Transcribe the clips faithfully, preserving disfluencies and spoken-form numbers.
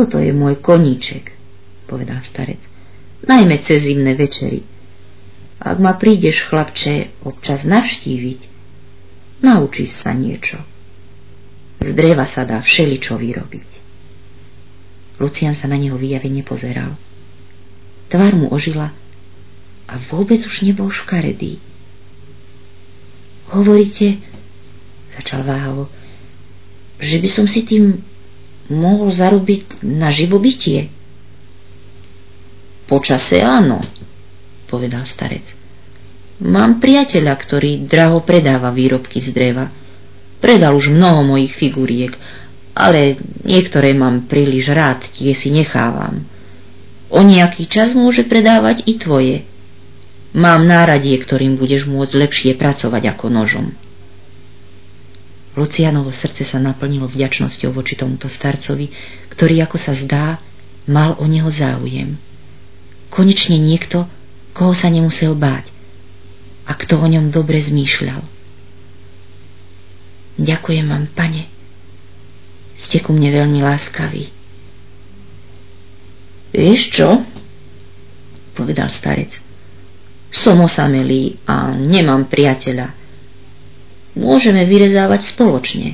Toto je môj koníček, povedal starec, najmä cez zimné večery. Ak ma prídeš, chlapče, občas navštíviť, naučíš sa niečo. Z dreva sa dá všeličo vyrobiť. Lucián sa na neho vyjavene pozeral. Tvár mu ožila a vôbec už nebol škaredý. Hovoríte, začal váhavo, že by som si tým mohol zarobiť na živobytie? Počase áno, povedal starec. Mám priateľa, ktorý draho predáva výrobky z dreva. Predal už mnoho mojich figuriek, ale niektoré mám príliš rád, tie si nechávam. O nejaký čas môže predávať i tvoje. Mám náradie, ktorým budeš môcť lepšie pracovať ako nožom. Lucianovo srdce sa naplnilo vďačnosťou voči tomuto starcovi, ktorý, ako sa zdá, mal o neho záujem. Konečne niekto, koho sa nemusel báť a kto o ňom dobre zmýšľal. Ďakujem vám, pane. Ste ku mne veľmi láskaví. Vieš čo? Povedal starec. Som osamelý a nemám priateľa. Môžeme vyrezávať spoločne.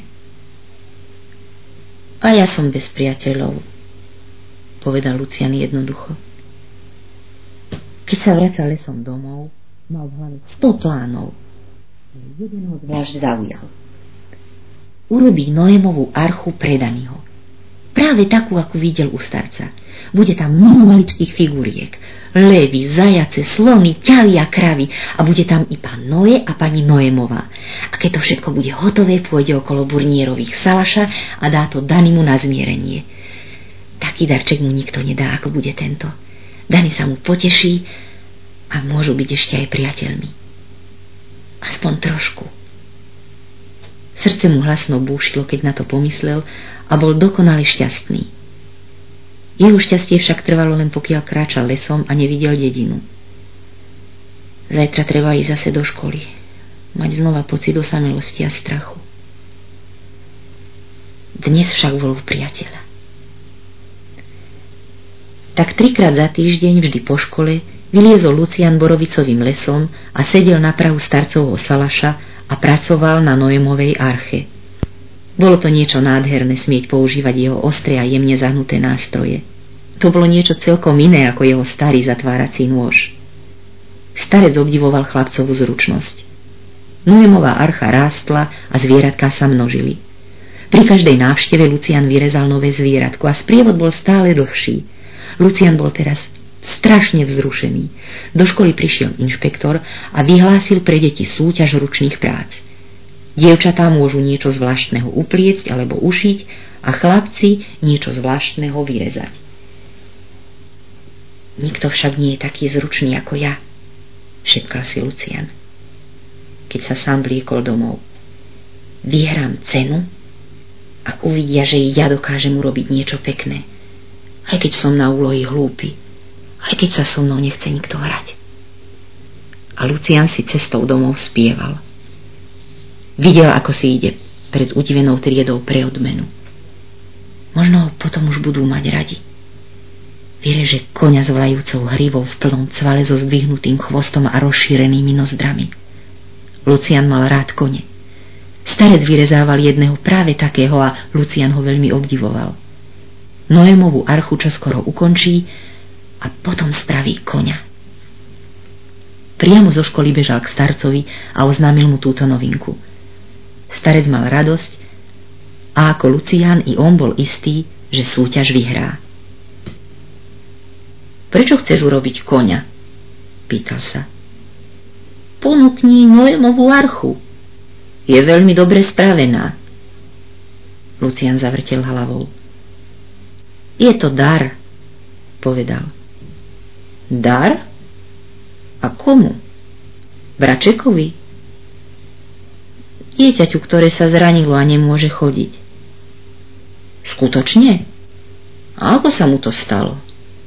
A ja som bez priateľov, povedal Lucián jednoducho. Keď sa vracal lesom domov, mal v hlave sto plánov. Jeden ho zvlášť zaujal. Urobiť Noémovú archu pre Daniho. Práve takú, ako videl u starca. Bude tam mnoho maličkých figuriek. Levy, zajace, slony, ťavy a kravy. A bude tam i pán Noé a pani Noémová. A keď to všetko bude hotové, pôjde okolo burnierových salaša a dá to Danimu na zmierenie. Taký darček mu nikto nedá, ako bude tento. Dani sa mu poteší a môžu byť ešte aj priateľmi. Aspoň trošku. Srdce mu hlasno búšilo, keď na to pomyslel a bol dokonale šťastný. Jeho šťastie však trvalo len pokiaľ kráčal lesom a nevidel dedinu. Zajtra treba ísť zase do školy. Mať znova pocit osamelosti a strachu. Dnes však volal priateľa. Tak trikrát za týždeň, vždy po škole, vyliezol Lucián borovicovým lesom a sedel na prahu starcovho salaša a pracoval na Noémovej arche. Bolo to niečo nádherné smieť používať jeho ostré a jemne zahnuté nástroje. To bolo niečo celkom iné ako jeho starý zatvárací nôž. Starec obdivoval chlapcovú zručnosť. Noémová archa rástla a zvieratká sa množili. Pri každej návšteve Lucián vyrezal nové zvieratko a sprievod bol stále dlhší. Lucián bol teraz strašne vzrušený. Do školy prišiel inšpektor a vyhlásil pre deti súťaž ručných prác. Dievčatá môžu niečo zvláštneho upliecť alebo ušiť a chlapci niečo zvláštneho vyrezať. Nikto však nie je taký zručný ako ja, šepkal si Lucián, keď sa sám vliekol domov. Vyhrám cenu a uvidia, že ja dokážem urobiť niečo pekné, aj keď som na úlohy hlúpy, aj keď sa so mnou nechce nikto hrať. A Lucián si cestou domov spieval. Videl, ako si ide pred udivenou triedou pre odmenu. Možno ho potom už budú mať radi. Vyreže koňa s vlajúcou hrivou v plnom cvale so zdvihnutým chvostom a rozšírenými nozdrami. Lucián mal rád kone. Starec vyrezával jedného práve takého a Lucián ho veľmi obdivoval. Noémovú archu čoskoro ukončí a potom spraví koňa. Priamo zo školy bežal k starcovi a oznámil mu túto novinku. Starec mal radosť a ako Lucián i on bol istý, že súťaž vyhrá. Prečo chceš urobiť koňa? Pýtal sa. Ponúkni Noémovú archu. Je veľmi dobre spravená. Lucián zavrtel hlavou. Je to dar, povedal. Dar? A komu? Bračekovi? Dieťaťu, ktoré sa zranilo a nemôže chodiť. Skutočne? A ako sa mu to stalo?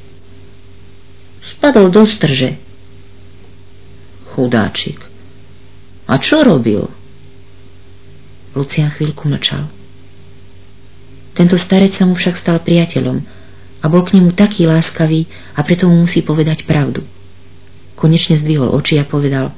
Spadol do strže. Chudáčik. A čo robil? Lucián chvíľku mlčal. Tento starec sa mu však stal priateľom a bol k nemu taký láskavý a preto mu musí povedať pravdu. Konečne zdvihol oči a povedal: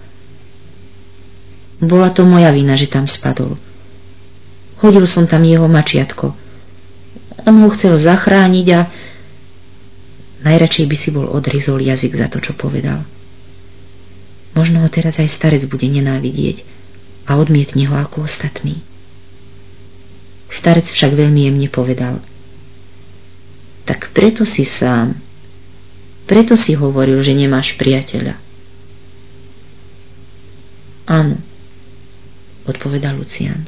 bola to moja vina, že tam spadol. Hodil som tam jeho mačiatko. On ho chcel zachrániť a najradšej by si bol odrizol jazyk za to, čo povedal. Možno ho teraz aj starec bude nenávidieť a odmietne ho ako ostatní. Starec však veľmi jemne povedal: tak preto si sám, preto si hovoril, že nemáš priateľa. Áno, odpovedal Lucián.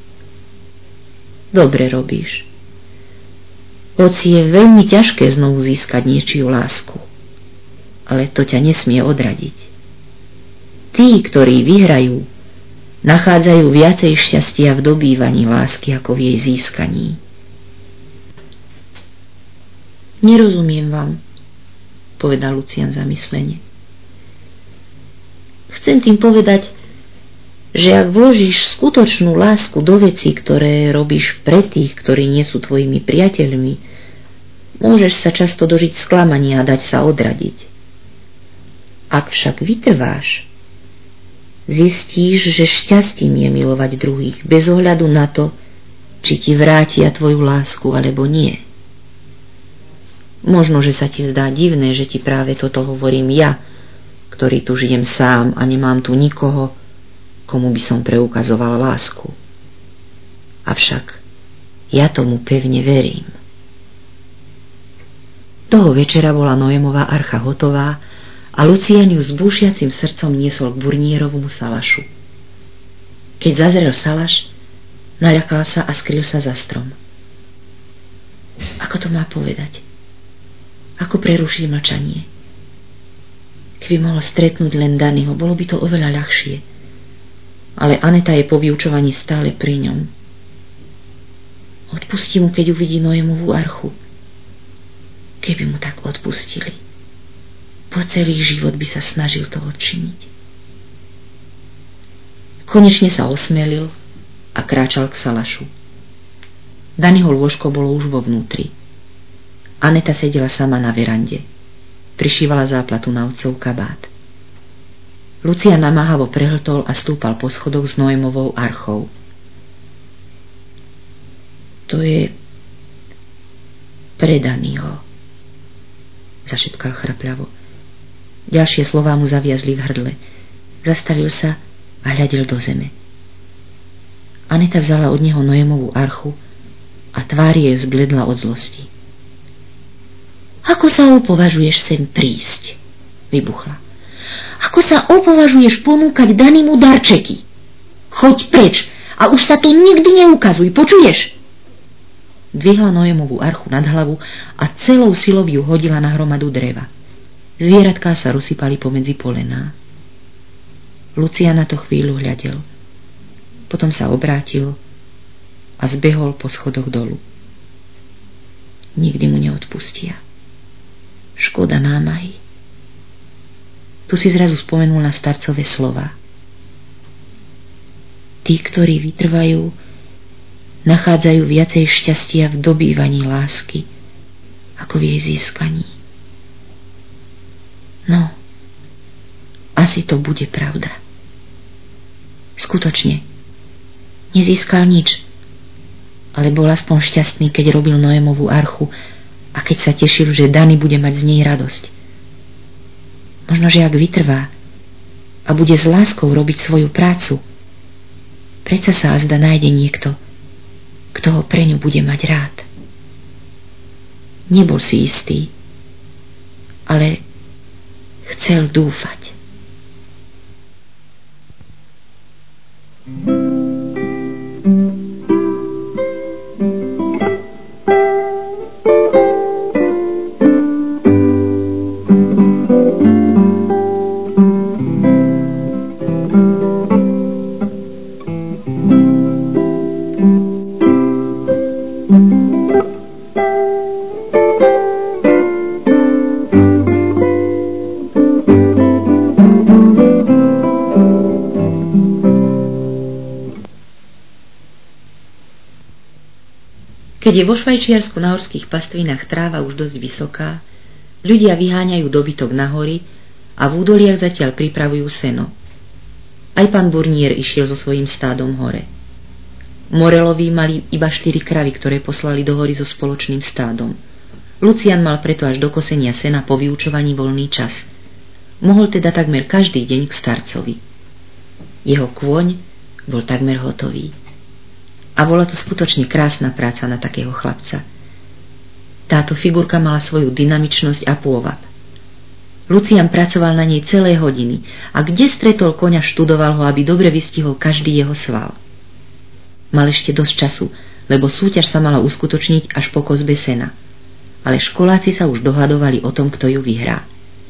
Dobre robíš. Hoci je veľmi ťažké znovu získať niečiu lásku, ale to ťa nesmie odradiť. Tí, ktorí vyhrajú, nachádzajú viacej šťastia v dobývaní lásky ako v jej získaní. Nerozumiem vám, povedal Lucián zamyslene. Chcem tým povedať, že ak vložíš skutočnú lásku do vecí, ktoré robíš pre tých, ktorí nie sú tvojimi priateľmi, môžeš sa často dožiť sklamania a dať sa odradiť. Ak však vytrváš, zistíš, že šťastím je milovať druhých, bez ohľadu na to, či ti vrátia tvoju lásku alebo nie. Možno, že sa ti zdá divné, že ti práve toto hovorím ja, ktorý tu žijem sám a nemám tu nikoho, komu by som preukazoval lásku. Avšak ja tomu pevne verím. Toho večera bola Noémová archa hotová a Lucián ju s búšiacim srdcom niesol k Burnierovomu salašu. Keď zazrel salaš, naľakal sa a skryl sa za strom. Ako to má povedať? Ako prerušiť mlčanie? Keby mohol stretnúť len Danyho, bolo by to oveľa ľahšie. Ale Aneta je po vyučovaní stále pri ňom. Odpustí mu, keď uvidí Noémovú archu. Keby mu tak odpustili, po celý život by sa snažil to odčiniť. Konečne sa osmelil a kráčal k salašu. Danyho lôžko bolo už vo vnútri. Aneta sedela sama na verande. Prišívala záplatu na otcov kabát. Lucián namáhavo prehltol a stúpal po schodoch s Noémovou archou. To je pre Danyho, zašepkal chrapľavo. Ďalšie slová mu zaviazli v hrdle. Zastavil sa a hľadel do zeme. Aneta vzala od neho Noémovú archu a tvár jej zbledla od zlosti. Ako sa opovažuješ sem prísť? Vybuchla. Ako sa opovažuješ ponúkať Danymu darčeky? Choď preč a už sa tu nikdy neukazuj, počuješ? Dvihla Noémovú archu nad hlavu a celou silou ju hodila na hromadu dreva. Zvieratká sa rozsypali pomedzi polená. Lucián na to chvíľu hľadel. Potom sa obrátil a zbehol po schodoch dolu. Nikdy mu neodpustia. Škoda námahy. Tu si zrazu spomenul na starcové slova. Tí, ktorí vytrvajú, nachádzajú viacej šťastia v dobývaní lásky, ako v jej získaní. No, asi to bude pravda. Skutočne, nezískal nič, ale bol aspoň šťastný, keď robil Noémovú archu a keď sa tešil, že Dany bude mať z nej radosť. Možno, že ak vytrvá a bude s láskou robiť svoju prácu, predsa sa azda nájde niekto, kto ho pre ňu bude mať rád. Nebol si istý, ale chcel dúfať. Keď je vo Švajčiarsku na horských pastvinách tráva už dosť vysoká, ľudia vyháňajú dobytok na hory a v údoliach zatiaľ pripravujú seno. Aj pán Burnier išiel so svojím stádom hore. Morelovi mali iba štyri kravy, ktoré poslali do hory so spoločným stádom. Lucian mal preto až do kosenia sena po vyučovaní voľný čas. Mohol teda takmer každý deň k starcovi. Jeho kôň bol takmer hotový. A bola to skutočne krásna práca na takého chlapca. Táto figurka mala svoju dynamičnosť a pôvab. Lucian pracoval na nej celé hodiny a kde stretol koňa, študoval ho, aby dobre vystihol každý jeho sval. Mal ešte dosť času, lebo súťaž sa mala uskutočniť až po kozbe sena. Ale školáci sa už dohadovali o tom, kto ju vyhrá.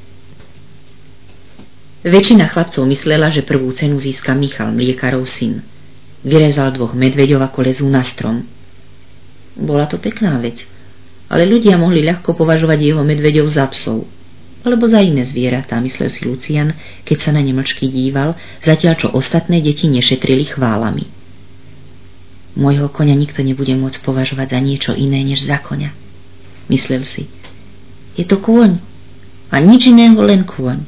Väčšina chlapcov myslela, že prvú cenu získa Michal, mliekarov syn. Vyrezal dvoch medveďov ako lezú na strom. Bola to pekná vec, ale ľudia mohli ľahko považovať jeho medveďov za psov, alebo za iné zvieratá, myslel si Lucian, keď sa na ne mlčky díval, zatiaľ čo ostatné deti nešetrili chválami. Mojho koňa nikto nebude môcť považovať za niečo iné než za koňa, myslel si. Je to kôň a nič iného, len kôň.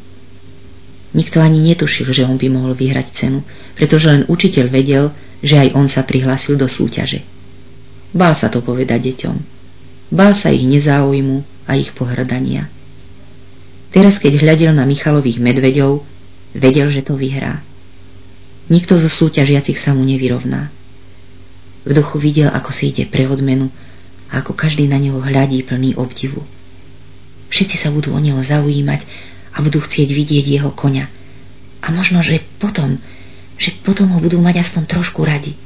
Nikto ani netušil, že on by mohol vyhrať cenu, pretože len učiteľ vedel, že aj on sa prihlásil do súťaže. Bál sa to povedať deťom. Bál sa ich nezáujmu a ich pohrdania. Teraz, keď hľadel na Michalových medveďov, vedel, že to vyhrá. Nikto zo súťažiacich sa mu nevyrovná. V duchu videl, ako si ide pre odmenu a ako každý na neho hľadí plný obdivu. Všetci sa budú o neho zaujímať a budú chcieť vidieť jeho koňa. A možno, že potom, že potom ho budú mať aspoň trošku radi.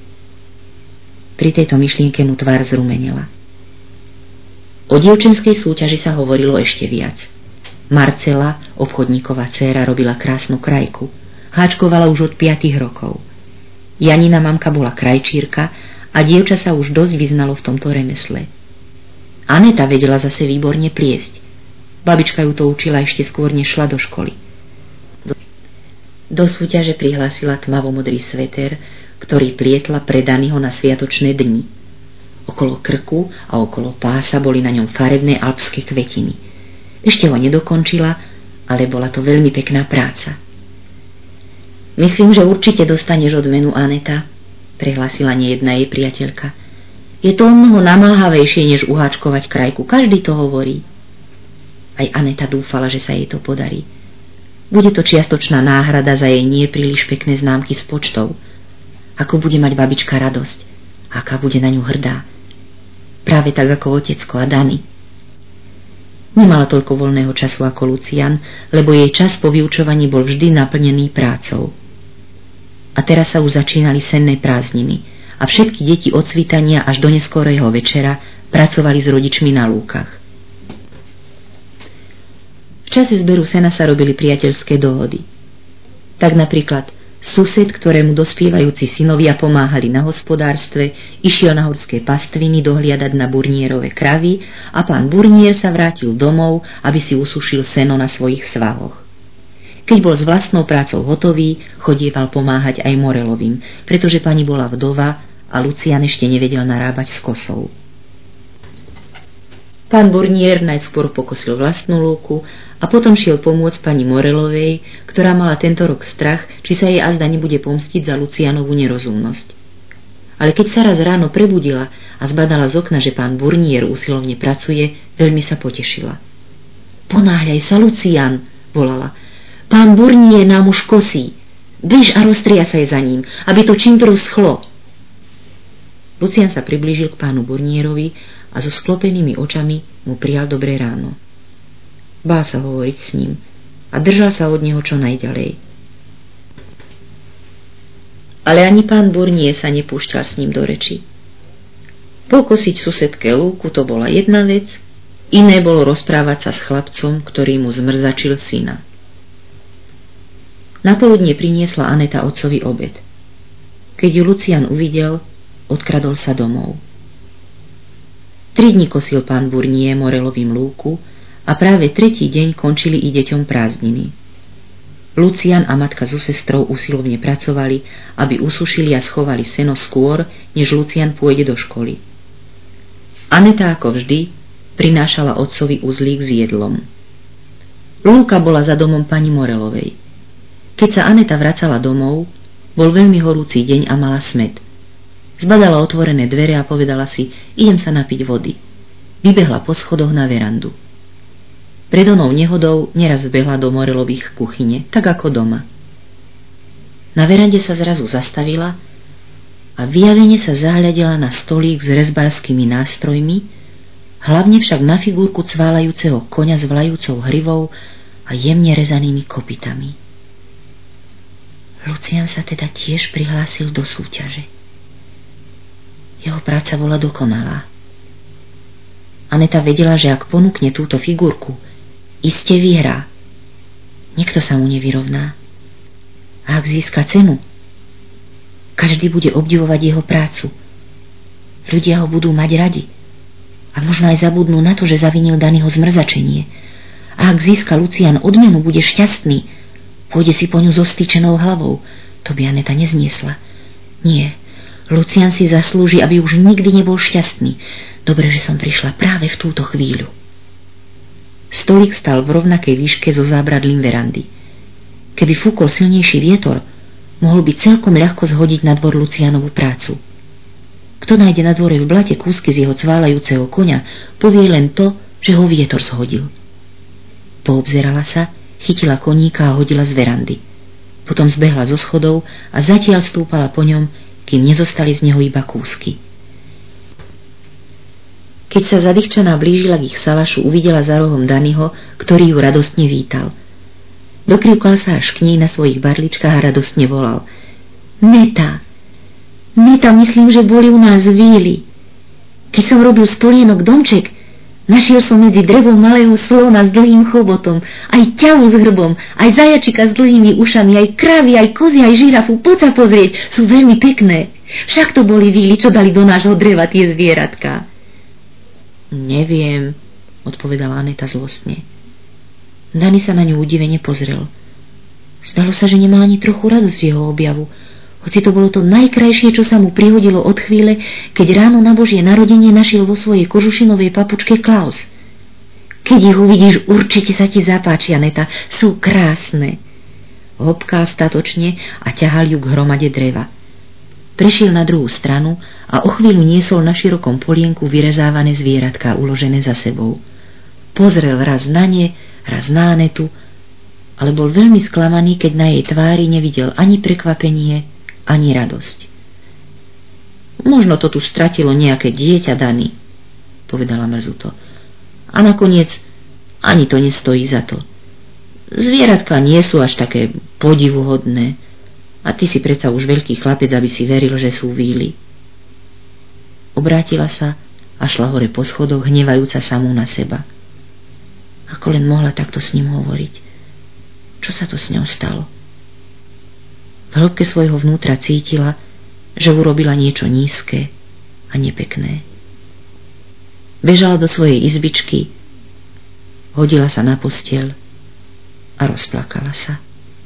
Pri tejto myšlienke mu tvár zrumenila. O dievčenskej súťaži sa hovorilo ešte viac. Marcela, obchodníková dcéra, robila krásnu krajku. Háčkovala už od piatich rokov. Janina mamka bola krajčírka a dievča sa už dosť vyznalo v tomto remesle. Aneta vedela zase výborne pliesť. Babička ju to učila ešte skôr, než šla do školy. Do, do súťaže prihlásila tmavomodrý sveter, ktorý plietla pre Daniho na sviatočné dni. Okolo krku a okolo pása boli na ňom farebné alpské kvetiny. Ešte ho nedokončila, ale bola to veľmi pekná práca. Myslím, že určite dostaneš odmenu, Aneta, prehlásila nejedná jej priateľka. Je to omnoho namáhavejšie, než uháčkovať krajku. Každý to hovorí. Aj Aneta dúfala, že sa jej to podarí. Bude to čiastočná náhrada za jej nie príliš pekné známky s počtou. Ako bude mať babička radosť, aká bude na ňu hrdá. Práve tak ako otecko a Dani. Nemala toľko voľného času ako Lucian, lebo jej čas po vyučovaní bol vždy naplnený prácou. A teraz sa už začínali senné prázdniny a všetky deti od svitania až do neskorého večera pracovali s rodičmi na lúkach. V čase zberu sena sa robili priateľské dohody. Tak napríklad sused, ktorému dospievajúci synovia pomáhali na hospodárstve, išiel na horské pastviny dohliadať na Burnierove kravy a pán Burnier sa vrátil domov, aby si usušil seno na svojich svahoch. Keď bol s vlastnou prácou hotový, chodieval pomáhať aj Morelovým, pretože pani bola vdova a Lucian ešte nevedel narábať s kosou. Pán Burnier najskôr pokosil vlastnú lúku a potom šiel pomôcť pani Morelovej, ktorá mala tento rok strach, či sa jej azda nebude pomstiť za Lucianovú nerozumnosť. Ale keď sa raz ráno prebudila a zbadala z okna, že pán Burnier usilovne pracuje, veľmi sa potešila. Ponáhľaj sa, Lucian, volala. Pán Burnier nám už kosí. Bež a roztriasaj za ním, aby to čím prv schlo. Lucian sa priblížil k pánu Burnierovi a so sklopenými očami mu prijal dobré ráno. Bál sa hovoriť s ním a držal sa od neho čo najďalej. Ale ani pán Burnier sa nepúšťal s ním do reči. Pokosiť susedke lúku to bola jedna vec, iné bolo rozprávať sa s chlapcom, ktorý mu zmrzačil syna. Napoludne priniesla Aneta otcovi obed. Keď ju Lucian uvidel, odkradol sa domov. Tri dni kosil pán Burnier Morelovým lúku a práve tretí deň končili i deťom prázdniny. Lucian a matka so sestrou usilovne pracovali, aby usušili a schovali seno skôr, než Lucian pôjde do školy. Aneta ako vždy prinášala otcovi uzlík s jedlom. Lúka bola za domom pani Morelovej. Keď sa Aneta vracala domov, bol veľmi horúci deň a mala smäd. Zbadala otvorené dvere a povedala si, idem sa napiť vody. Vybehla po schodoch na verandu. Pred onou nehodou neraz vbehla do Morelových kuchyne, tak ako doma. Na verande sa zrazu zastavila a vyjavene sa zahľadila na stolík s rezbárskymi nástrojmi, hlavne však na figurku cválajúceho koňa s vlajúcou hrivou a jemne rezanými kopytami. Lucián sa teda tiež prihlásil do súťaže. Jeho práca bola dokonalá. Aneta vedela, že ak ponúkne túto figurku, iste vyhrá. Nikto sa mu nevyrovná. A ak získa cenu, každý bude obdivovať jeho prácu. Ľudia ho budú mať radi. A možno aj zabudnú na to, že zavinil Daniho zmrzačenie. A ak získa Lucián odmenu, bude šťastný. Pôjde si po ňu so stýčenou hlavou. To by Aneta nezniesla. Nie, Lucián si zaslúži, aby už nikdy nebol šťastný. Dobre, že som prišla práve v túto chvíľu. Stolík stal v rovnakej výške so zábradlím verandy. Keby fúkol silnejší vietor, mohol by celkom ľahko zhodiť na dvor Luciánovu prácu. Kto nájde na dvore v blate kúsky z jeho cválajúceho koňa, povie len to, že ho vietor zhodil. Poobzerala sa, chytila koníka a hodila z verandy. Potom zbehla zo schodov a zatiaľ stúpala po ňom, kým nezostali z neho iba kúsky. Keď sa zadýchčaná blížila k ich salašu, uvidela za rohom Daniho, ktorý ju radostne vítal. Dokrivkal sa až k nej na svojich barličkách a radostne volal. Neta, Neta, myslím, že boli u nás víly. Keď som robil z polienok domček, našiel som medzi drevom malého slona s dlhým chobotom, aj ťavu s hrbom, aj zajačika s dlhými ušami, aj kravy, aj kozy, aj žirafu. Poď sa pozrieť, sú veľmi pekné. Však to boli víly, čo dali do nášho dreva tie zvieratka. Neviem, odpovedala Aneta zlostne. Dani sa na ňu udivene pozrel. Zdalo sa, že nemá ani trochu radosť z jeho objavu, hoci to bolo to najkrajšie, čo sa mu prihodilo od chvíle, keď ráno na Božie narodenie našiel vo svojej kožušinovej papučke Klaus. Keď ich uvidíš, určite sa ti zapáčia, Neta, sú krásne. Hopkal statočne a ťahal ju k hromade dreva. Prešiel na druhú stranu a o chvíľu niesol na širokom polienku vyrezávané zvieratká uložené za sebou. Pozrel raz na ne, raz na Anetu, ale bol veľmi sklamaný, keď na jej tvári nevidel ani prekvapenie, ani radosť. Možno to tu stratilo nejaké dieťa, Dani, povedala mrzuto. A nakoniec ani to nestojí za to. Zvieratka nie sú až také podivuhodné. A ty si predsa už veľký chlapec, aby si veril, že sú víly. Obrátila sa a šla hore po schodoch, hnevajúca samú na seba. Ako len mohla takto s ním hovoriť. Čo sa to s ňou stalo? V hĺbke svojho vnútra cítila, že urobila niečo nízke a nepekné. Bežala do svojej izbičky, hodila sa na posteľ a rozplakala sa.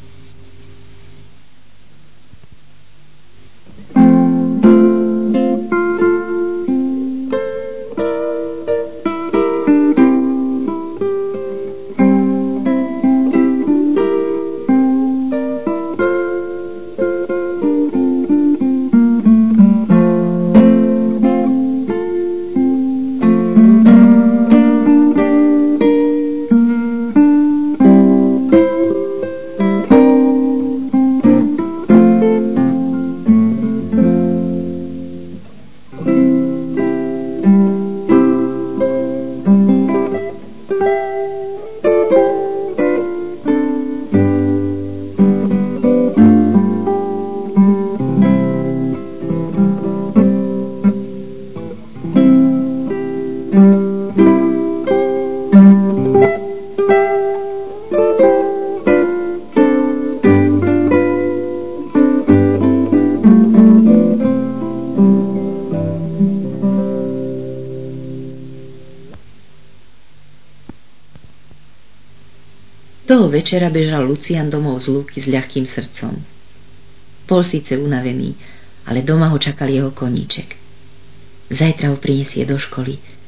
Toho večera bežal Lucián domov z lúky s ľahkým srdcom. Bol síce unavený, ale doma ho čakal jeho koníček. Zajtra ho prinesie do školy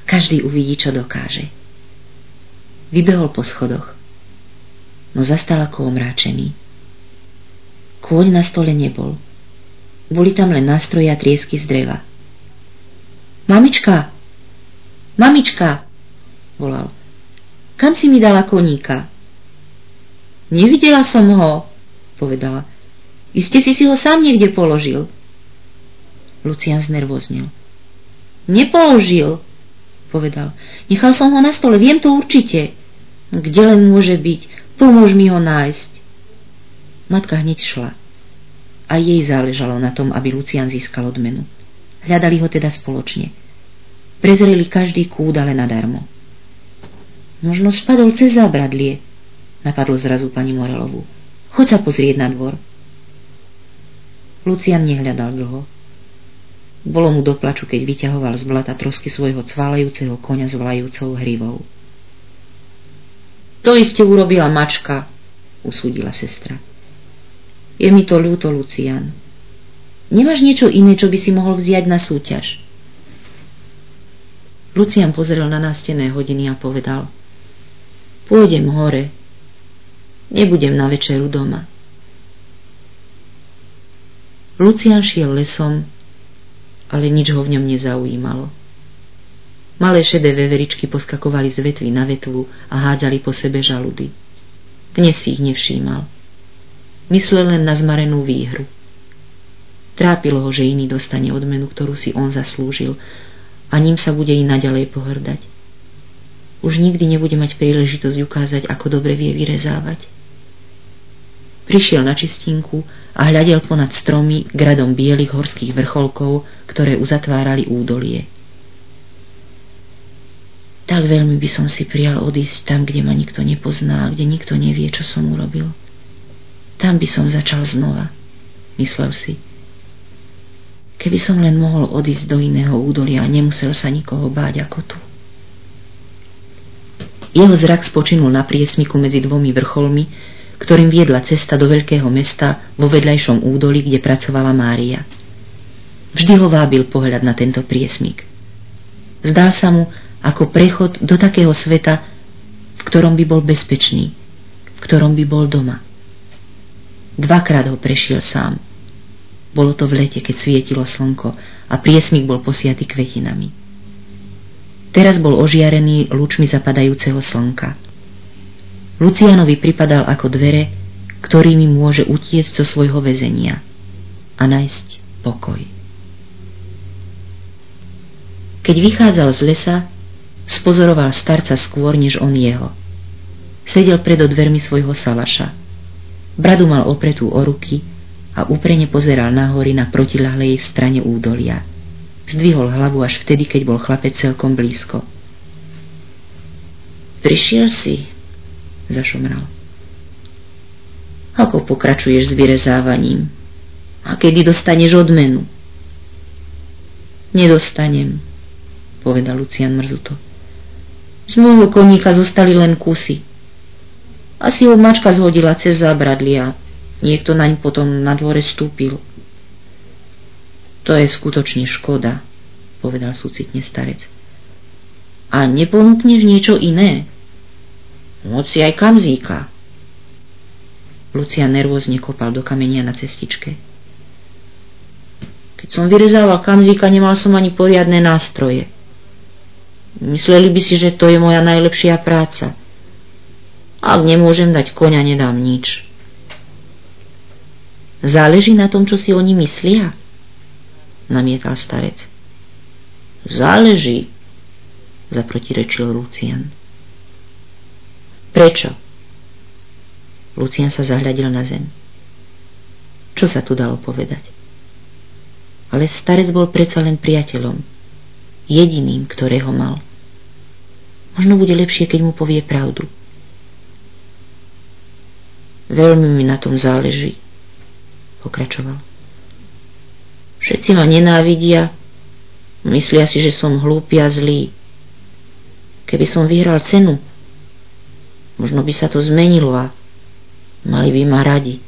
každý uvidí, čo dokáže. Vybehol po schodoch, no zastal ako omráčený. Kôň na stole nebol. Boli tam len nástroje a triesky z dreva. Mamička! Mamička! Volal. Kam si mi dala koníka? Nevidela som ho, povedala. Iste si si ho sám niekde položil. Lucián znervoznil. Nepoložil, povedal. Nechal som ho na stole, viem to určite. Kde len môže byť? Pomôž mi ho nájsť. Matka hneď šla. A jej záležalo na tom, aby Lucián získal odmenu. Hľadali ho teda spoločne. Prezreli každý kút, ale nadarmo. Možno spadol cez zábradlie, napadlo zrazu pani Morelovú. Choď sa pozrieť na dvor. Lucián nehľadal dlho. Bolo mu do plaču, keď vyťahoval z blata trosky svojho cválajúceho koňa s vlajúcou hrivou. To iste urobila mačka, usúdila sestra. Je mi to ľúto, Lucián. Nemáš niečo iné, čo by si mohol vziať na súťaž? Lucián pozrel na nástené hodiny a povedal: Pôjdem hore. Nebudem na večeru doma. Lucián šiel lesom, ale nič ho v ňom nezaujímalo. Malé šedé veveričky poskakovali z vetvy na vetvu a hádzali po sebe žaludy. Dnes si ich nevšímal. Myslel len na zmarenú výhru. Trápilo ho, že iný dostane odmenu, ktorú si on zaslúžil, a ním sa bude i naďalej pohrdať. Už nikdy nebude mať príležitosť ukázať, ako dobre vie vyrezávať. Prišiel na čistinku a hľadel ponad stromy k radom bielých horských vrcholkov, ktoré uzatvárali údolie. Tak veľmi by som si prial odísť tam, kde ma nikto nepozná, kde nikto nevie, čo som urobil. Tam by som začal znova, myslel si. Keby som len mohol odísť do iného údolia a nemusel sa nikoho báť ako tu. Jeho zrak spočinul na priesmiku medzi dvomi vrcholmi, ktorým viedla cesta do veľkého mesta vo vedľajšom údolí, kde pracovala Mária. Vždy ho vábil pohľad na tento priesmik. Zdal sa mu ako prechod do takého sveta, v ktorom by bol bezpečný, v ktorom by bol doma. Dvakrát ho prešiel sám. Bolo to v lete, keď svietilo slnko a priesmik bol posiatý kvetinami. Teraz bol ožiarený lúčmi zapadajúceho slnka. Luciánovi pripadal ako dvere, ktorými môže utiecť zo svojho väzenia a nájsť pokoj. Keď vychádzal z lesa, spozoroval starca skôr, než on jeho. Sedel pred dvermi svojho salaša. Bradu mal opretú o ruky a úprene pozeral na hory na protiľahlej strane údolia. Zdvihol hlavu až vtedy, keď bol chlapec celkom blízko. Prišiel si, zašomral. Ako pokračuješ s vyrezávaním? A kedy dostaneš odmenu? Nedostanem, povedal Lucián mrzuto. Z môjho koníka zostali len kusy. Asi ho mačka zhodila cez zábradlie a niekto naň potom na dvore stúpil. To je skutočne škoda, povedal súcitne starec. A neponúkneš niečo iné? Hoci aj kamzíka. Lucián nervózne kopal do kamenia na cestičke. Keď som vyrezával kamzíka, nemal som ani poriadne nástroje. Mysleli by si, že to je moja najlepšia práca. Ak nemôžem dať koňa, nedám nič. Záleží na tom, čo si oni myslia? Namietal starec. Záleží, zaprotirečil Lucián. Prečo? Lucián sa zahľadil na zem. Čo sa tu dalo povedať? Ale starec bol predsa len priateľom. Jediným, ktorého mal. Možno bude lepšie, keď mu povie pravdu. Veľmi mi na tom záleží, pokračoval. Všetci ma nenávidia, myslia si, že som hlúpy a zlý. Keby som vyhral cenu, možno by sa to zmenilo a mali by ma radi.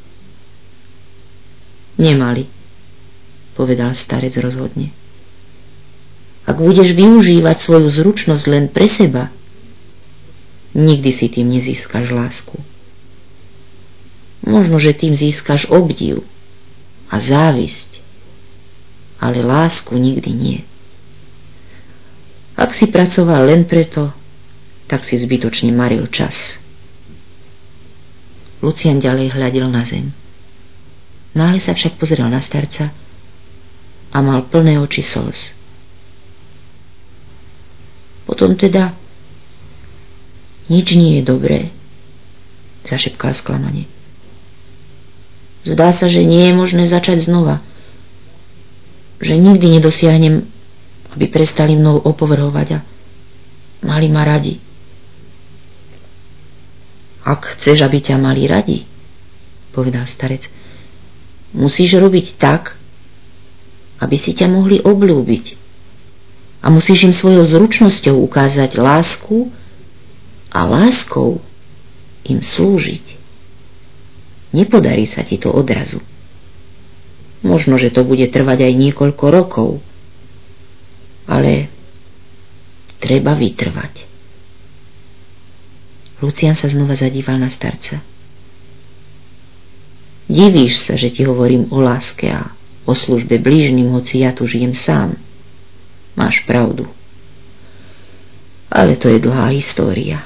Nemali, povedal starec rozhodne. Ak budeš využívať svoju zručnosť len pre seba, nikdy si tým nezískaš lásku. Možno, že tým získaš obdiv a závisť, ale lásku nikdy nie. Ak si pracoval len preto, tak si zbytočne maril čas. Lucián ďalej hľadel na zem. Náhle sa však pozrel na starca a mal plné oči slz. Potom teda nič nie je dobré, zašepkal sklamane. Zdá sa, že nie je možné začať znova, že nikdy nedosiahnem, aby prestali mnou opovrhovať a mali ma radi. Ak chceš, aby ťa mali radi, povedal starec, musíš robiť tak, aby si ťa mohli obľúbiť. A musíš im svojou zručnosťou ukázať lásku a láskou im slúžiť. Nepodarí sa ti to odrazu. Možno, že to bude trvať aj niekoľko rokov, ale treba vytrvať. Lucián sa znova zadíval na starca. Divíš sa, že ti hovorím o láske a o službe blížnym, hoci ja tu žijem sám. Máš pravdu. Ale to je dlhá história.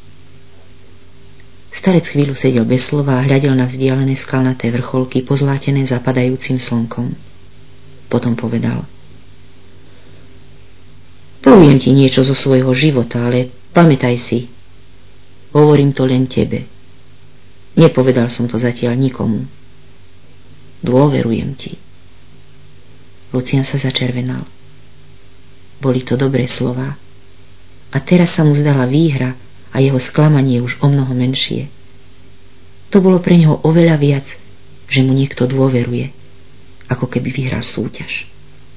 Starec chvíľu sedel bez slova a hľadel na vzdialené skalnaté vrcholky pozlátené zapadajúcim slnkom. Potom povedal: Poviem ti niečo zo svojho života, ale pamätaj si, hovorím to len tebe. Nepovedal som to zatiaľ nikomu. Dôverujem ti. Lucián sa začervenal. Boli to dobré slová. A teraz sa mu zdala výhra a jeho sklamanie už o mnoho menšie. To bolo pre neho oveľa viac, že mu niekto dôveruje, ako keby vyhral súťaž.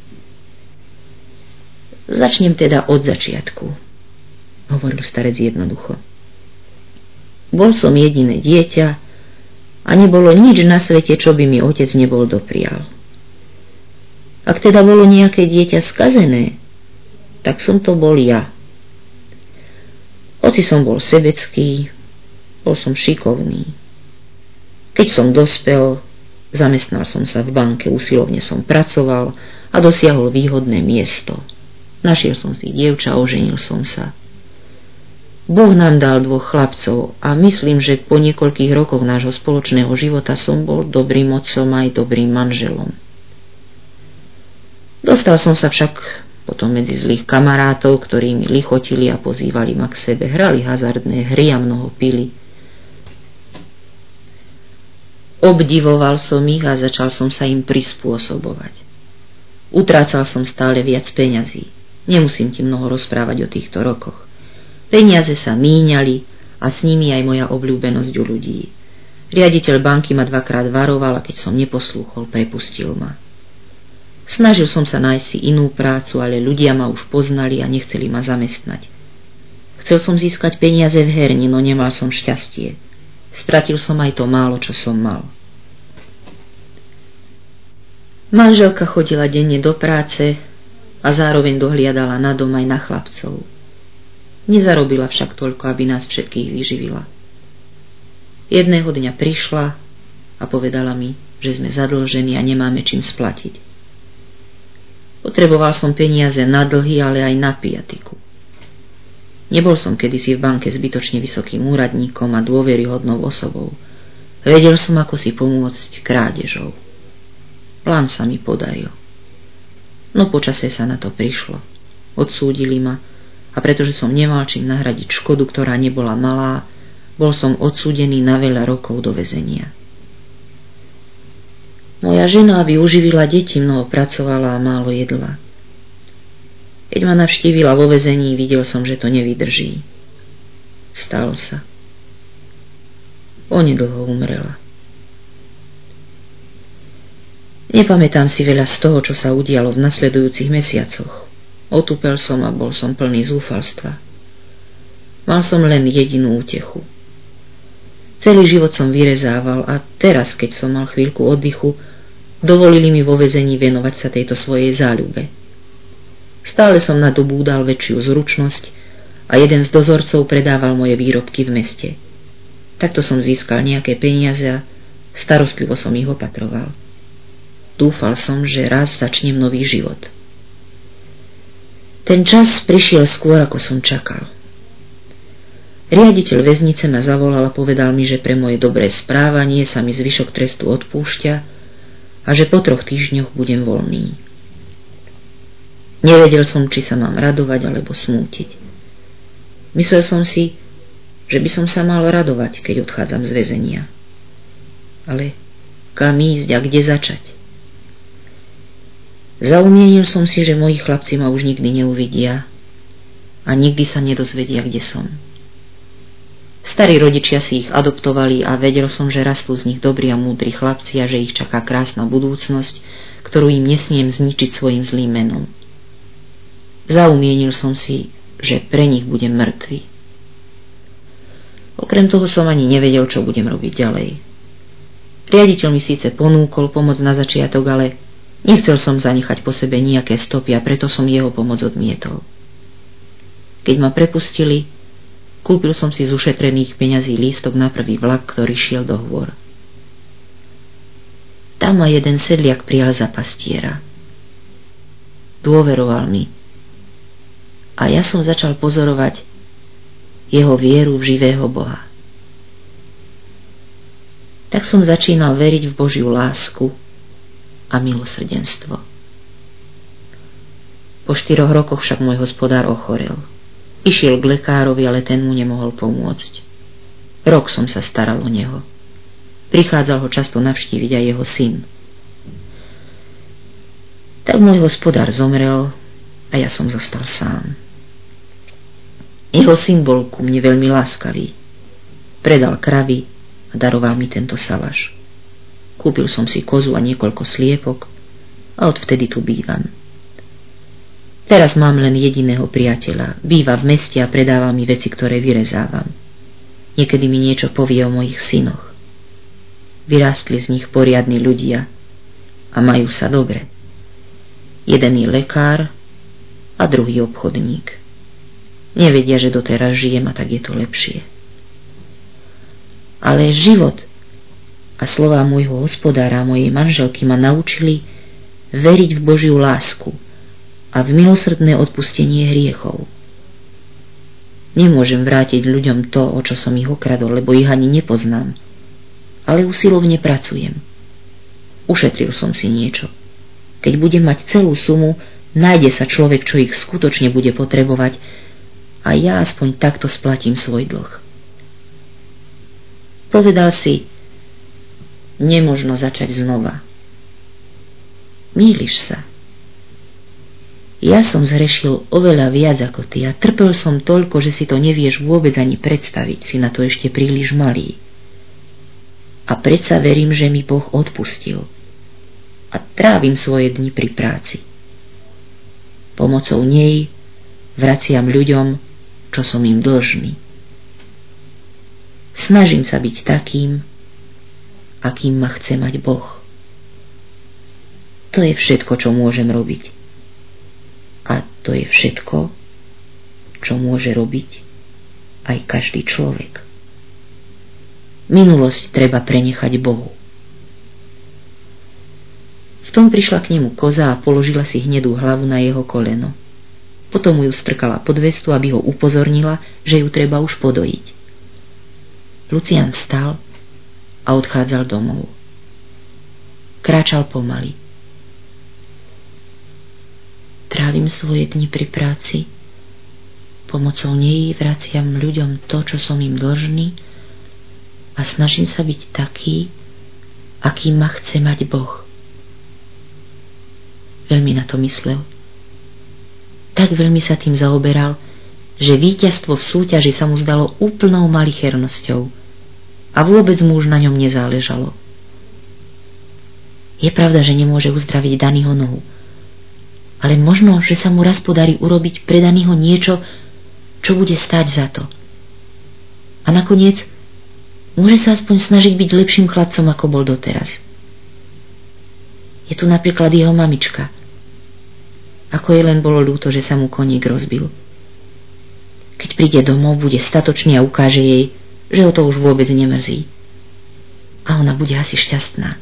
Začnem teda od začiatku, hovoril starec jednoducho. Bol som jediné dieťa a nebolo nič na svete, čo by mi otec nebol doprial. Ak teda bolo nejaké dieťa skazené, tak som to bol ja. Hoci som bol sebecký, bol som šikovný. Keď som dospel, zamestnal som sa v banke, usilovne som pracoval a dosiahol výhodné miesto. Našiel som si dievča, oženil som sa. Boh nám dal dvoch chlapcov a myslím, že po niekoľkých rokoch nášho spoločného života som bol dobrým otcom aj dobrým manželom. Dostal som sa však potom medzi zlých kamarátov, ktorí mi lichotili a pozývali ma k sebe, hrali hazardné hry a mnoho pili. Obdivoval som ich a začal som sa im prispôsobovať. Utrácal som stále viac peňazí. Nemusím ti mnoho rozprávať o týchto rokoch. Peniaze sa míňali a s nimi aj moja obľúbenosť u ľudí. Riaditeľ banky ma dvakrát varoval a keď som neposlúchol, prepustil ma. Snažil som sa nájsť si inú prácu, ale ľudia ma už poznali a nechceli ma zamestnať. Chcel som získať peniaze v herni, no nemal som šťastie. Stratil som aj to málo, čo som mal. Manželka chodila denne do práce a zároveň dohliadala na dom aj na chlapcov. Nezarobila však toľko, aby nás všetkých vyživila. Jedného dňa prišla a povedala mi, že sme zadlžení a nemáme čím splatiť. Potreboval som peniaze na dlhy, ale aj na piatiku. Nebol som kedysi v banke zbytočne vysokým úradníkom a dôveryhodnou osobou. Vedel som, ako si pomôcť krádežou. Plán sa mi podaril. No počase sa na to prišlo. Odsúdili ma a pretože som nemal čím nahradiť škodu, ktorá nebola malá, bol som odsúdený na veľa rokov do väzenia. Moja žena, aby uživila deti, mnoho pracovala a málo jedla. Keď ma navštívila vo väzení, videl som, že to nevydrží. Stalo sa. Onedlho umrela. Nepamätám si veľa z toho, čo sa udialo v nasledujúcich mesiacoch. Otupel som a bol som plný zúfalstva. Mal som len jedinú útechu. Celý život som vyrezával a teraz, keď som mal chvíľku oddychu, dovolili mi vo väzení venovať sa tejto svojej záľube. Stále som nadobúdal väčšiu zručnosť a jeden z dozorcov predával moje výrobky v meste. Takto som získal nejaké peniaze a starostlivo som ich opatroval. Dúfal som, že raz začnem nový život. Ten čas prišiel skôr, ako som čakal. Riaditeľ väznice ma zavolal a povedal mi, že pre moje dobré správanie sa mi zvyšok trestu odpúšťa a že po troch týždňoch budem voľný. Nevedel som, či sa mám radovať alebo smútiť. Myslel som si, že by som sa mal radovať, keď odchádzam z väzenia. Ale kam ísť a kde začať? Zaumienil som si, že moji chlapci ma už nikdy neuvidia a nikdy sa nedozvedia, kde som. Starí rodičia si ich adoptovali a vedel som, že rastú z nich dobrí a múdri chlapci a že ich čaká krásna budúcnosť, ktorú im nesmiem zničiť svojim zlým menom. Zaumienil som si, že pre nich budem mŕtvy. Okrem toho som ani nevedel, čo budem robiť ďalej. Riaditeľ mi síce ponúkol pomoc na začiatok, ale nechcel som zanechať po sebe nejaké stopy a preto som jeho pomoc odmietol. Keď ma prepustili, kúpil som si z ušetrených peňazí lístok na prvý vlak, ktorý šiel do hôr. Tam ma jeden sedliak prijal za pastiera. Dôveroval mi a ja som začal pozorovať jeho vieru v živého Boha. Tak som začínal veriť v Božiu lásku a milosrdenstvo. Po štyroch rokoch však môj hospodár ochorel. Išiel k lekárovi, ale ten mu nemohol pomôcť. Rok som sa staral o neho. Prichádzal ho často navštíviť aj jeho syn. Tak môj hospodár zomrel a ja som zostal sám. Jeho syn bol ku mne veľmi láskavý. Predal kravy a daroval mi tento salaš. Kúpil som si kozu a niekoľko sliepok a odvtedy tu bývam. Teraz mám len jediného priateľa. Býva v meste a predáva mi veci, ktoré vyrezávam. Niekedy mi niečo povie o mojich synoch. Vyrástli z nich poriadni ľudia a majú sa dobre. Jeden je lekár a druhý obchodník. Nevedia, že doteraz žijem a tak je to lepšie. Ale život a slová môjho hospodára a mojej manželky ma naučili veriť v Božiu lásku a v milosrdné odpustenie hriechov. Nemôžem vrátiť ľuďom to, o čo som ich okradol, lebo ich ani nepoznám, ale usilovne pracujem. Ušetril som si niečo. Keď budem mať celú sumu, nájde sa človek, čo ich skutočne bude potrebovať a ja aspoň takto splatím svoj dlh. Povedal si, nemožno začať znova. Mýliš sa. Ja som zhrešil oveľa viac ako ty a trpel som toľko, že si to nevieš vôbec ani predstaviť, si na to ešte príliš malý. A predsa verím, že mi Boh odpustil a trávim svoje dni pri práci. Pomocou nej vraciam ľuďom, čo som im dlžný. Snažím sa byť takým, akým ma chce mať Boh. To je všetko, čo môžem robiť. A to je všetko, čo môže robiť aj každý človek. Minulosť treba prenechať Bohu. V tom prišla k nemu koza a položila si hnedú hlavu na jeho koleno. Potom ju strkala pod vestu, aby ho upozornila, že ju treba už podojiť. Lucián vstal a odchádzal domov. Kráčal pomaly. Trávim svoje dni pri práci, pomocou nej vraciam ľuďom to, čo som im dlžný a snažím sa byť taký, aký ma chce mať Boh. Veľmi na to myslel. Tak veľmi sa tým zaoberal, že víťazstvo v súťaži sa mu zdalo úplnou malichernosťou a vôbec mu už na ňom nezáležalo. Je pravda, že nemôže uzdraviť Daniho nohu, ale možno, že sa mu raz podarí urobiť pre Daniho niečo, čo bude stáť za to. A nakoniec môže sa aspoň snažiť byť lepším chlapcom, ako bol doteraz. Je tu napríklad jeho mamička. ako jej len bolo ľúto, že sa mu koník rozbil. Keď príde domov, bude statočný a ukáže jej, že ho to už vôbec nemrzí. A ona bude asi šťastná.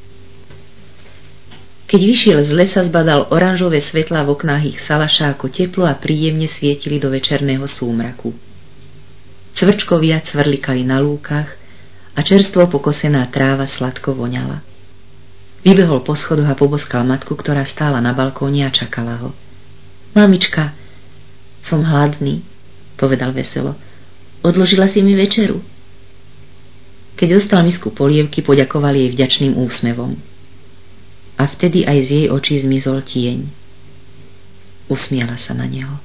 Keď vyšiel z lesa, zbadal oranžové svetlá v oknách ich salaša, ako teplo a príjemne svietili do večerného súmraku. Cvrčkovia cvrlikali na lúkach a čerstvo pokosená tráva sladko voňala. Vybehol po schodoch a poboskal matku, ktorá stála na balkóne a čakala ho. Mamička, som hladný, povedal veselo. Odložila si mi večeru. Keď dostal misku polievky, poďakoval jej vďačným úsmevom. A vtedy aj z jej očí zmizol tieň. Usmiala sa na neho.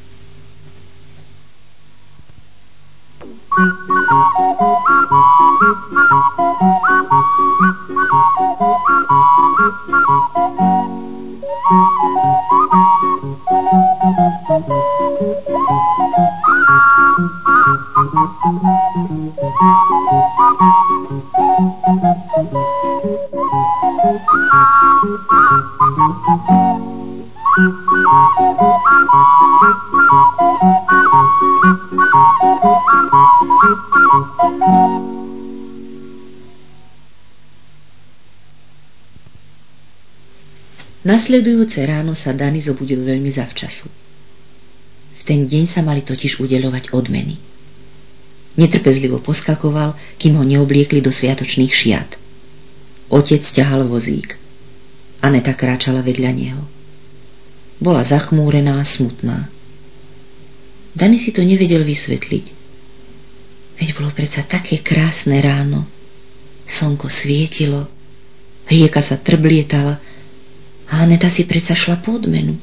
Nasledujúce ráno sa Dani zobudil veľmi zavčasu. V ten deň sa mali totiž udeľovať odmeny. Netrpezlivo poskakoval, kým ho neobliekli do sviatočných šiat. Otec ťahal vozík. Aneta kráčala vedľa neho. Bola zachmúrená a smutná. Dani si to nevedel vysvetliť. Veď bolo predsa také krásne ráno. Slnko svietilo, rieka sa trblietala a Aneta si predsa šla po odmenu.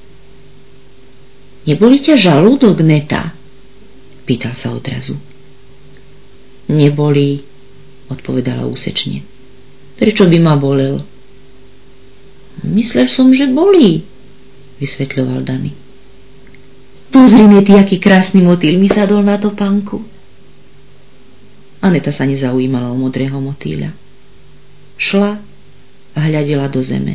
Neboli ťa žalúdok, Neta? Pýtal sa odrazu. Neboli, odpovedala úsečne. Prečo by ma bolel? Myslel som, že bolí, vysvetľoval Dani. Pozri, Nety, aký krásny motýl mi sadol na topánku. Aneta sa nezaujímala o modrého motýľa. Šla a hľadela do zeme.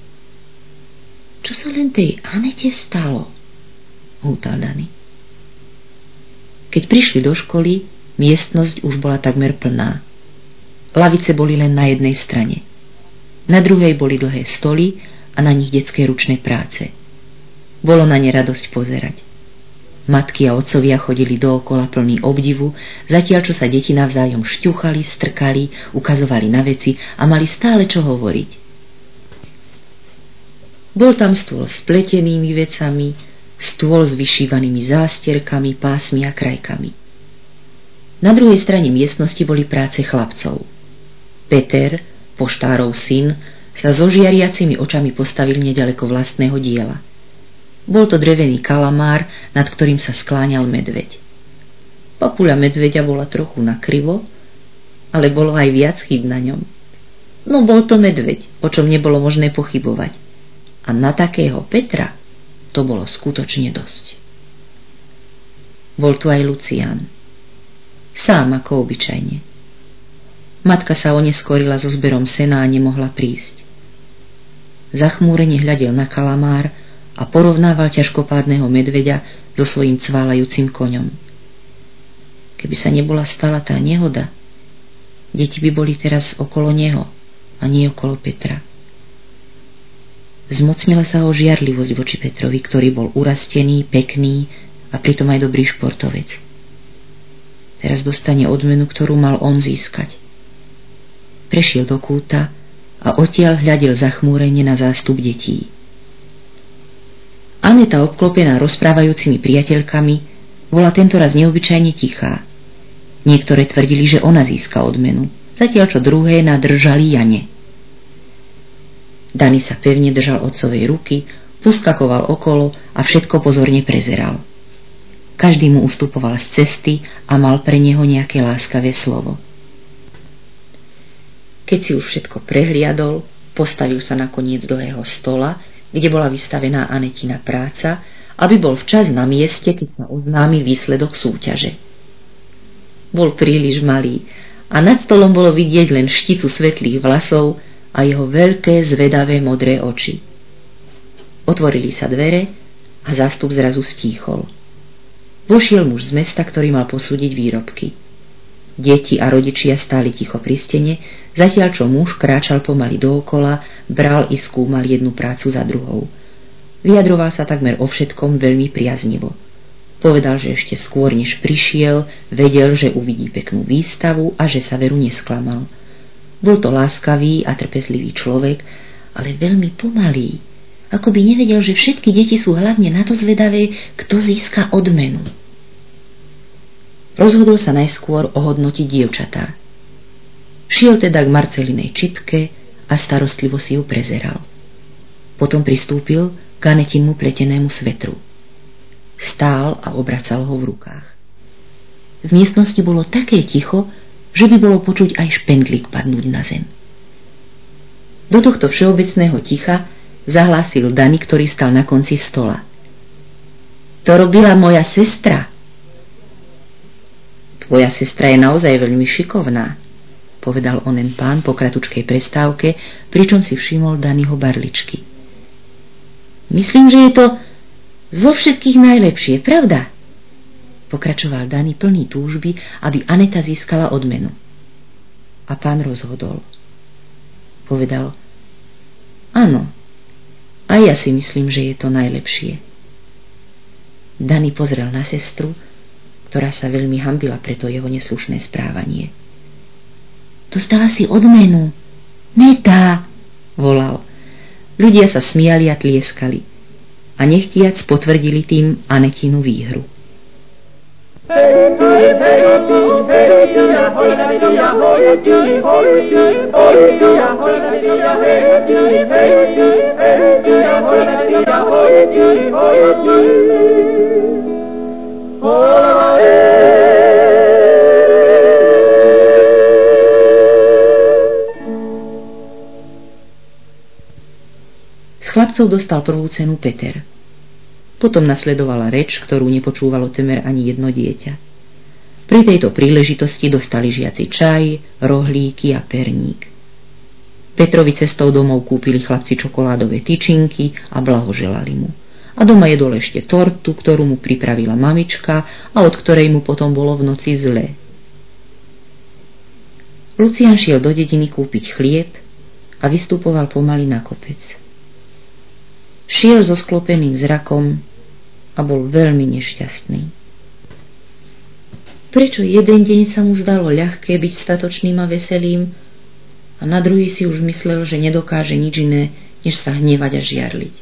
Čo sa len tej Anete stalo? Hútal Dani. Keď prišli do školy, miestnosť už bola takmer plná. Lavice boli len na jednej strane. Na druhej boli dlhé stoly a na nich detské ručné práce. Bolo na ne radosť pozerať. Matky a otcovia chodili dookola plní obdivu, zatiaľ čo sa deti navzájom šťuchali, strkali, ukazovali na veci a mali stále čo hovoriť. Bol tam stôl s pletenými vecami, stôl s vyšívanými zástierkami, pásmi a krajkami. Na druhej strane miestnosti boli práce chlapcov. Peter, poštárov syn, sa so žiariacimi očami postavil neďaleko vlastného diela. Bol to drevený kalamár, nad ktorým sa skláňal medveď. Papuľa medveďa bola trochu nakrivo, ale bolo aj viac chýb na ňom. No bol to medveď, o čom nebolo možné pochybovať. A na takého Petra to bolo skutočne dosť. Bol tu aj Lucián. Sám ako obyčajne. Matka sa oneskorila so zberom sena a nemohla prísť. Zachmúrene hľadel na kalamár a porovnával ťažkopádneho medveďa so svojím cválajúcim koňom. Keby sa nebola stala tá nehoda, deti by boli teraz okolo neho a nie okolo Petra. Zmocnila sa ho žiarlivosť voči Petrovi, ktorý bol urastený, pekný a pritom aj dobrý športovec. Teraz dostane odmenu, ktorú mal on získať. Prešiel do kúta a odtiaľ hľadel zachmúrene na zástup detí. Aneta, obklopená rozprávajúcimi priateľkami, bola tentoraz neobyčajne tichá. Niektoré tvrdili, že ona získa odmenu, zatiaľ čo druhé nadržali Jane. Dani sa pevne držal otcovej ruky, poskakoval okolo a všetko pozorne prezeral. Každý mu ustupoval z cesty a mal pre neho nejaké láskavé slovo. Keď si už všetko prehliadol, postavil sa na koniec dlhého stola, kde bola vystavená Anetina práca, aby bol včas na mieste, keď sa oznámi výsledok súťaže. Bol príliš malý a nad stolom bolo vidieť len šticu svetlých vlasov a jeho veľké, zvedavé modré oči. Otvorili sa dvere a zástup zrazu stíchol. Vošiel muž z mesta, ktorý mal posúdiť výrobky. Deti a rodičia stáli ticho pri stene, zatiaľ čo muž kráčal pomaly dookola, bral i skúmal jednu prácu za druhou. Vyjadroval sa takmer o všetkom veľmi priaznivo. Povedal, že ešte skôr než prišiel, vedel, že uvidí peknú výstavu a že sa veru nesklamal. Bol to láskavý a trpezlivý človek, ale veľmi pomalý, ako by nevedel, že všetky deti sú hlavne na to zvedavé, kto získa odmenu. Rozhodol sa najskôr ohodnotiť dievčatá. Šiel teda k Marcelinej čipke a starostlivo si ju prezeral. Potom pristúpil k Anetinmu pletenému svetru. Stál a obracal ho v rukách. V miestnosti bolo také ticho, že by bolo počuť aj špendlík padnúť na zem. Do tohto všeobecného ticha zahlásil Dani, ktorý stal na konci stola. To robila moja sestra. Tvoja sestra je naozaj veľmi šikovná, povedal onen pán po kratučkej prestávke, pričom si všimol Daniho barličky. Myslím, že je to zo všetkých najlepšie, pravda? Pokračoval Dani plný túžby, aby Aneta získala odmenu. A pán rozhodol. Povedal, áno, a ja si myslím, že je to najlepšie. Dani pozrel na sestru, ktorá sa veľmi hanbila pre to jeho neslušné správanie. Dostala si odmenu. Neta, volal. Ľudia sa smiali a tlieskali a nechtiac potvrdili tým Anetinu výhru. Z chlapcov dostal prvú cenu Peter. Potom nasledovala reč, ktorú nepočúvalo temer ani jedno dieťa. Pri tejto príležitosti dostali žiaci čaj, rohlíky a perník. Petrovi cestou domov kúpili chlapci čokoládové tyčinky a blahoželali mu. A doma jedol ešte tortu, ktorú mu pripravila mamička a od ktorej mu potom bolo v noci zlé. Lucián šiel do dediny kúpiť chlieb a vystupoval pomaly na kopec. Šiel so sklopeným zrakom a bol veľmi nešťastný. Prečo jeden deň sa mu zdalo ľahké byť statočným a veselým a na druhý si už myslel, že nedokáže nič iné, než sa hnevať a žiarliť.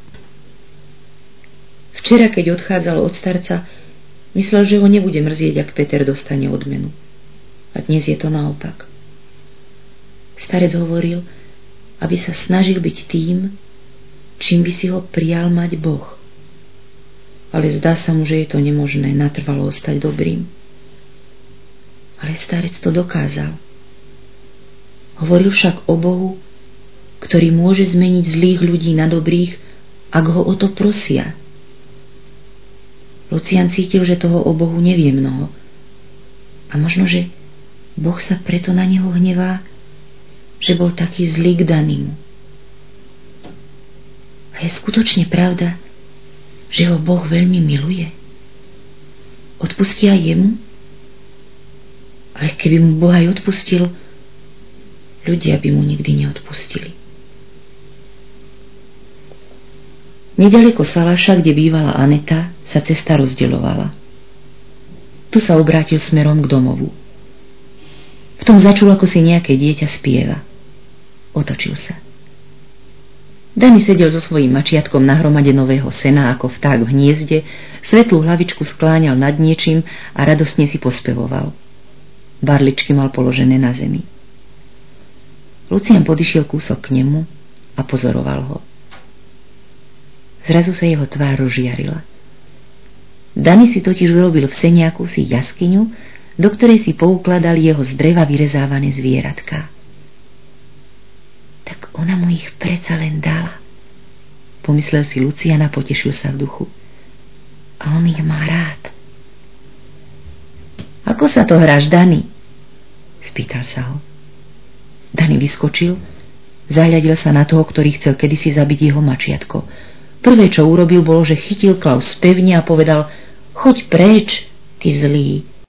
Včera, keď odchádzal od starca, myslel, že ho nebude mrzieť, ak Peter dostane odmenu. A dnes je to naopak. Starec hovoril, aby sa snažil byť tým, čím by si ho prijal mať Boh. Ale zdá sa mu, že je to nemožné natrvalo ostať dobrým. Ale starec to dokázal. Hovoril však o Bohu, ktorý môže zmeniť zlých ľudí na dobrých, ak ho o to prosia. Lucián cítil, že toho o Bohu nevie mnoho. A možno, že Boh sa preto na neho hnevá, že bol taký zlý k Danimu. A je skutočne pravda, že ho Boh veľmi miluje. Odpustí aj jemu? Ale keby mu Boh aj odpustil, ľudia by mu nikdy neodpustili. Nedaleko Salaša, kde bývala Aneta, sa cesta rozdeľovala. Tu sa obrátil smerom k domovu. V tom začul, ako si nejaké dieťa spieva. Otočil sa. Dani sedel so svojím mačiatkom na hromade nového sena ako vták v hniezde, svetlú hlavičku skláňal nad niečím a radostne si pospevoval. Barličky mal položené na zemi. Lucián podišiel kúsok k nemu a pozoroval ho. Zrazu sa jeho tvár rozžiarila. Dani si totiž urobil v sene akúsi jaskyňu, do ktorej si poukladali jeho z dreva vyrezávané zvieratká. Tak ona mu ich predsa len dala, pomyslel si Lucián a potešil sa v duchu. A on ich má rád. Ako sa to hráš, Dani? Spýtal sa ho. Dani vyskočil, zahľadil sa na toho, ktorý chcel kedysi zabiť jeho mačiatko. Prvé, čo urobil, bolo, že chytil Klaus pevne a povedal: choď preč, ty zlý.